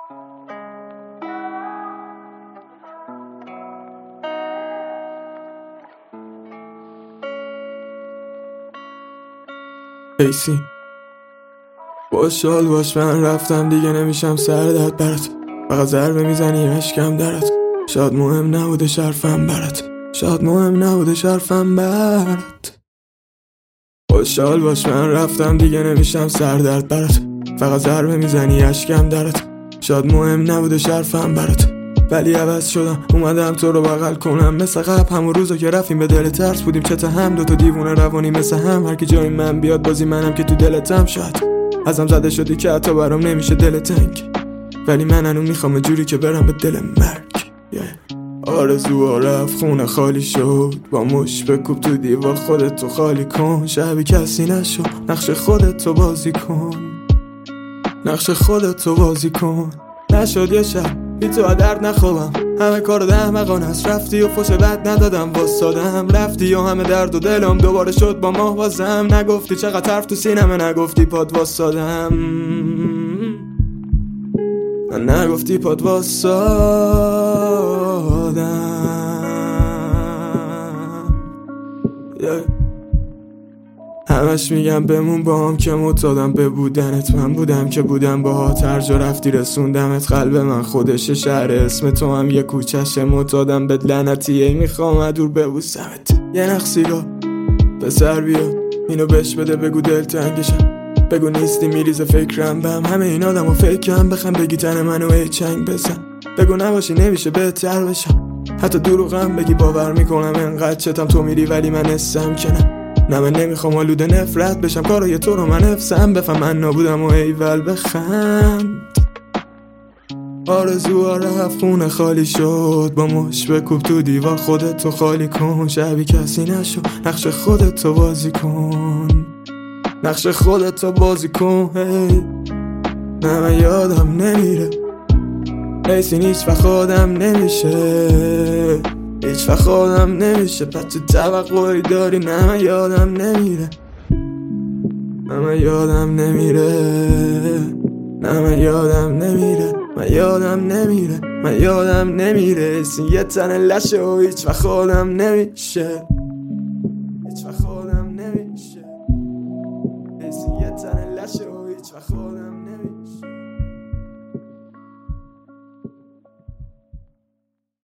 ایسی خوشحال باش من رفتم دیگه نمیشم سردرد برات، فقط ضربه میزنی اشکم درات. شاید مهم نبوده شرفم برات، شاید مهم نبوده شرفم برات. خوشحال باش من رفتم دیگه نمیشم سردرد برات، فقط ضربه میزنی اشکم درات. شاید مهم نبوده شرفم برات، ولی عوض شدم اومدم تو رو بغل کنم. مثل قبل همون روزا که رفتیم به دل ترس بودیم چت هم، دوتا دیوونه روانی مثل هم. هر کی جای من بیاد بازی منم که تو دلتم. شاید ازم زده شدی که حتی برام نمیشه دل تنگ، ولی من هنوز میخوام جوری که برم به دل مرگ. آرزوها رفت خونه خالی شد، با مش بکوب تو دیوار خودتو خالی کن. شبی کسی نشو نقش خودتو بازی کن، نقش خودتو بازی کن. نشد یه شب بی تو درد نخوابم، همه کار احمقانه است. رفتی و فوش بد ندادم واسادم، رفتی و همه درد و دلم دوباره شد با ماه بازم. نگفتی چقدر حرف تو سینمه، نگفتی پاد واسادم، نگفتی پاد واسادم. همش میگم بمون با هم که معتادم به بودنت. من بودم که بودم باهات، هر جا رفتی رسوندمت. قلب من خودشه شهر، اسم تو هم یه کوچشه. معتادم به لعنتی میخوام دور ببوسمت. یه نخ سیگار پسر بیا اینو بهش بده، بگو دل تنگشم، بگو نیستی میریزه فکرم بهم. همه این آدمو فکرم بخم بگی تن منو ای چنگ بزن. بگو نباشی نمیشه بهتر بشم، حتی دروغم بگی باور میکنم. انقدر چتم تو میری ولی من اسم کنم. نه من نمیخوام آلوده نفرت بشم، کارای تو رو من حفظم. بفهم من نابودم و ایول بخند. آرزوها رفت خونه خالی شد، با مش بکوب تو دیوار خودتو خالی کن. شبی کسی نشو نقش خودتو بازی کن، نقش خودتو بازی کن. نه من یادم نمیره ایسین، هیچ وقت خودم نمیشه، هیچ وقت خودم نمیشه. بچه توقعی داری؟ نه من یادم نمیره، نه من یادم نمیره، نه من یادم نمیره، من یادم نمیره، من یادم نمیره. ایسین یه تن لشه و هیچ وقت خودم نمیشه، هیچ وقت